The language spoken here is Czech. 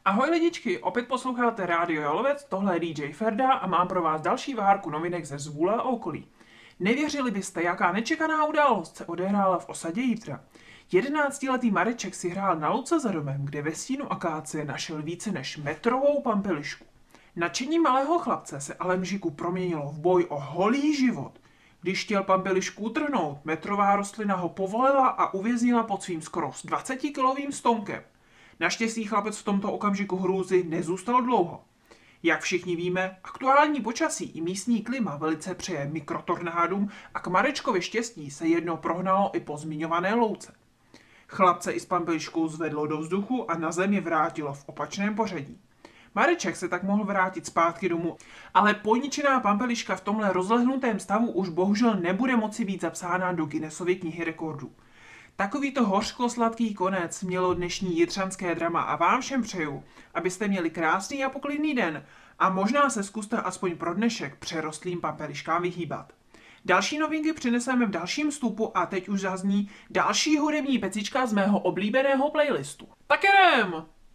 Ahoj lidičky, opět posloucháte Rádio Jalovec, tohle je DJ Ferda a mám pro vás další várku novinek ze Zvůle a okolí. Nevěřili byste, jaká nečekaná událost se odehrála v osadě Jitra. 11letý Mareček si hrál na louce za domem, kde ve stínu akácie našel více než metrovou pampelišku. Nadšení malého chlapce se ale mžiku proměnilo v boj o holý život. Když chtěl pampelišku utrhnout, metrová rostlina ho povolila a uvěznila pod svým skoro 20kilovým stonkem. Naštěstí chlapec v tomto okamžiku hrůzy nezůstal dlouho. Jak všichni víme, aktuální počasí i místní klima velice přeje mikrotornádům a k Marečkovi štěstí se jedno prohnalo i po zmiňované louce. Chlapce i s pampeliškou zvedlo do vzduchu a na zemi vrátilo v opačném pořadí. Mareček se tak mohl vrátit zpátky domů, ale poničená pampeliška v tomhle rozlehnutém stavu už bohužel nebude moci být zapsána do Guinnessovy knihy rekordů. Takovýto hořko-sladký konec mělo dnešní jitřanské drama a vám všem přeju, abyste měli krásný a poklidný den a možná se zkuste aspoň pro dnešek přerostlým pampeliškám vyhýbat. Další novinky přineseme v dalším vstupu a teď už zazní další hudební pecička z mého oblíbeného playlistu. Tak jdem!